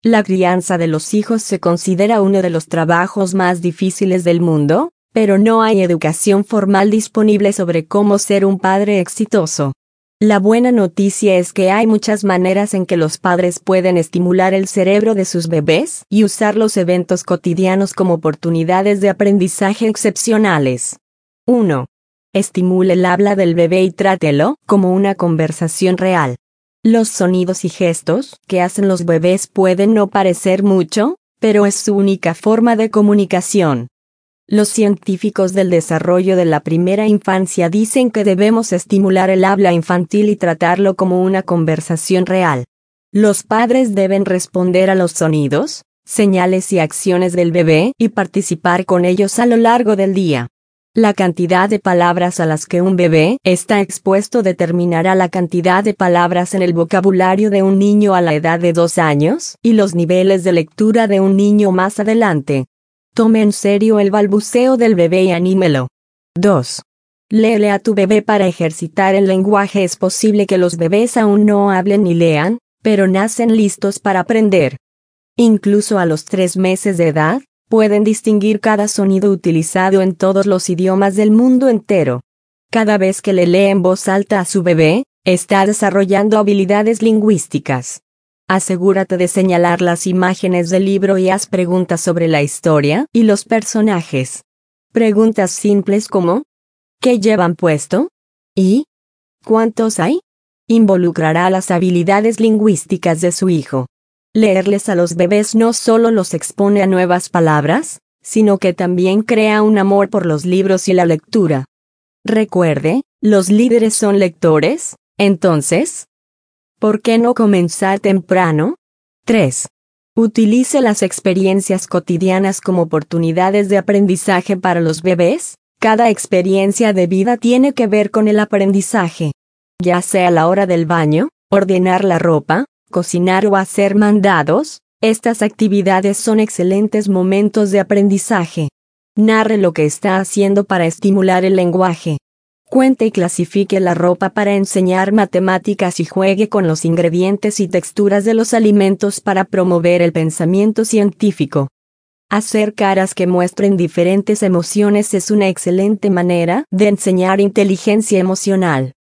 La crianza de los hijos se considera uno de los trabajos más difíciles del mundo, pero no hay educación formal disponible sobre cómo ser un padre exitoso. La buena noticia es que hay muchas maneras en que los padres pueden estimular el cerebro de sus bebés y usar los eventos cotidianos como oportunidades de aprendizaje excepcionales. 1. Estimule el habla del bebé y trátelo como una conversación real. Los sonidos y gestos que hacen los bebés pueden no parecer mucho, pero es su única forma de comunicación. Los científicos del desarrollo de la primera infancia dicen que debemos estimular el habla infantil y tratarlo como una conversación real. Los padres deben responder a los sonidos, señales y acciones del bebé y participar con ellos a lo largo del día. La cantidad de palabras a las que un bebé está expuesto determinará la cantidad de palabras en el vocabulario de un niño a la edad de 2 años y los niveles de lectura de un niño más adelante. Tome en serio el balbuceo del bebé y anímelo. 2. Léele a tu bebé para ejercitar el lenguaje. Es posible que los bebés aún no hablen ni lean, pero nacen listos para aprender. Incluso a los 3 meses de edad, pueden distinguir cada sonido utilizado en todos los idiomas del mundo entero. Cada vez que le lee en voz alta a su bebé, está desarrollando habilidades lingüísticas. Asegúrate de señalar las imágenes del libro y haz preguntas sobre la historia y los personajes. Preguntas simples como ¿qué llevan puesto? ¿Y cuántos hay? Involucrará las habilidades lingüísticas de su hijo. Leerles a los bebés no solo los expone a nuevas palabras, sino que también crea un amor por los libros y la lectura. Recuerde, los líderes son lectores, entonces, ¿por qué no comenzar temprano? 3. Utilice las experiencias cotidianas como oportunidades de aprendizaje para los bebés. Cada experiencia de vida tiene que ver con el aprendizaje. Ya sea la hora del baño, ordenar la ropa, cocinar o hacer mandados, estas actividades son excelentes momentos de aprendizaje. Narre lo que está haciendo para estimular el lenguaje. Cuente y clasifique la ropa para enseñar matemáticas y juegue con los ingredientes y texturas de los alimentos para promover el pensamiento científico. Hacer caras que muestren diferentes emociones es una excelente manera de enseñar inteligencia emocional.